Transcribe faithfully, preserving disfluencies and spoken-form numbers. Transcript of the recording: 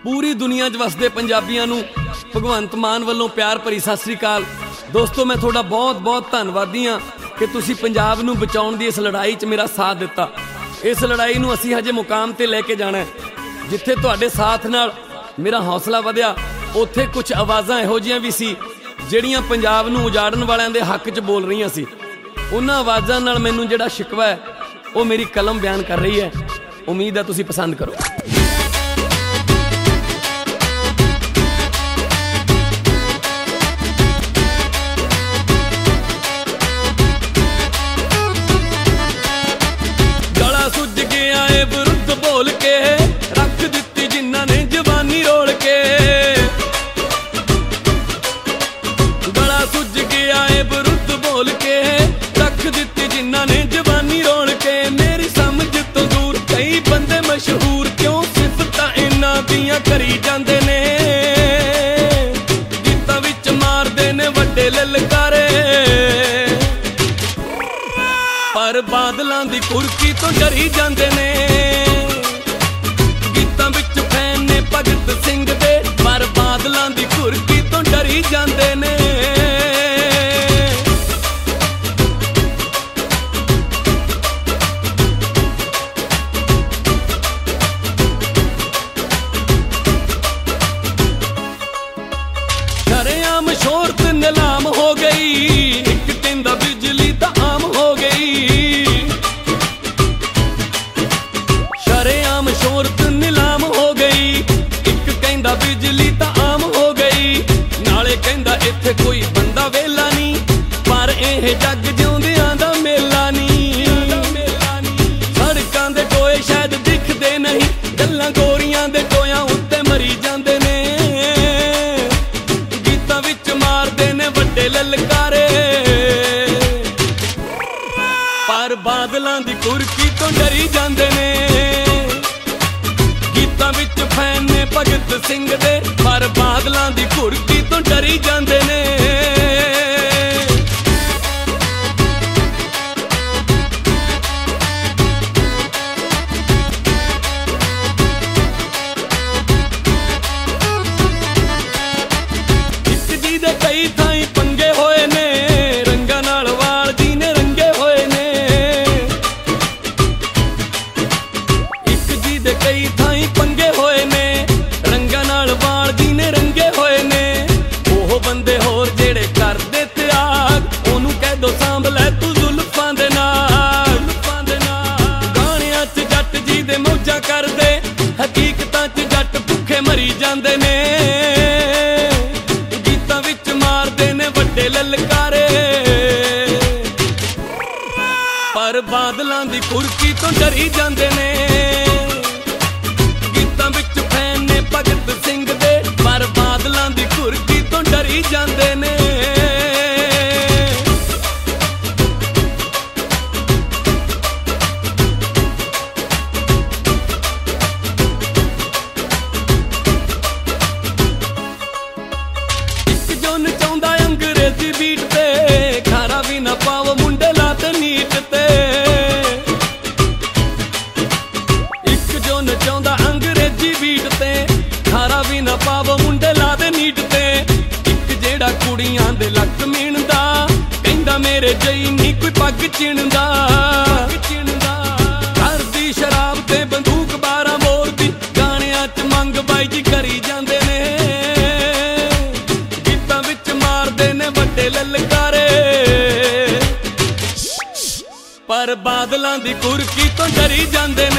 पूरी दुनिया च वसदे पंजाबियां नूं भगवंत मान वल्लों प्यार भरी सत श्री अकाल। दोस्तों मैं थोड़ा बहुत बहुत धन्नवादी हाँ कि तुसी पंजाब नूं बचाउण दी इस लड़ाई च मेरा साथ दिता। इस लड़ाई नूं असीं हजे मुकाम ते लैके जाना है जिथे तुहाडे साथ नाल मेरा हौसला वधिया, उत्थे कुछ आवाज़ां इहो जिहियां भी सी ਜਿਹੜੀਆਂ पंजाब नूं उजाड़न वालियां दे हक च बोल रही सी। उन्हां आवाज़ां नाल मैनूं जिहड़ा शिकवा है वो मेरी कलम बयान कर रही है। उम्मीद है तुसीं पसंद करो। गला सुज गया है विरुद्ध बोल के, रख दित्ती जिन्हां ने जवानी रोल के। गला सुज गया है विरुद्ध बोल के, रख दित्ती जिन्हां ने जवानी रोल के। मेरी समझ तो दूर कई बंदे मशहूर, क्यों सिफतां इन्हां दियां करी जांदे ने। गीतां विच मारदे ने वड्डे ललकारे, पर बादलां दी कुरकी तो डरी जांदे ने। गीतां विच फैन ने भगत सिंह दे, पर बादलां दी कुरकी तो डरी जांदे ने। शरेआम शोहरत नीलाम हो गई, एक कहंदा बिजली तां आम हो गई। शरेआम शोहरत नीलाम हो गई, एक कहंदा बिजली तां आम हो गई। नाले कहंदा इत्थे कोई बंदा वेला नहीं, पर इह जग जिउंदियां दा मेला नहीं। सड़कां दे टोए शायद दिखदे नहीं, गल्लां गोरियां दे टोयां उत्ते मरी जांदे ने। ललकारे, पर बादलां दी कुरकी तो डरी जांदे ने। गीतां विच फैन ने भगत सिंह दे, पर बादलां दी कुरकी तो डरी जांदे ने। इक जी दे कई थाई पंगे होए ने, रंगां नाल वाल जी ने रंगे होए ने। इक जी दे कई थाई पंगे होए ने, रंगां नाल वाल जी ने रंगे होए ने। ओह बंदे होर जेड़े करदे त्याग, ओनू कह दो सांभ लै तू जुल्फां दे नाल। गाणियां च जट जी दे मौजां करदे, हकीकतां च जट भुखे मरी जांदे ने। ललकारे, पर बादलां दी कुरकी तो डरी जांदे ने। गीतां विच फैन ने भगत सिंह दे, पर बादलां दी कुरकी तो डरी जांदे ने। इक जो नचाउंदा अंग्रेजी बीट ते, खारा भी ना पाओ मुंडे लाते नीट ते। इक जो नचाउंदा अंग्रेजी बीट ते, खारा भी ना पाओ मुंडे लाते नीट ते। इक जेड़ा कुड़ियां दे लक मीणदा, कहंदा मेरे जई नी कोई पग चिणदा। घर दी शराब ते बंदूक बारां बोर दी, गाणियां च मंग बाई जी करी जांदे ने। गीतां विच मारदे ने वड्डे ललकारे, पर बादलां दी कुरकी तो डरी जांदे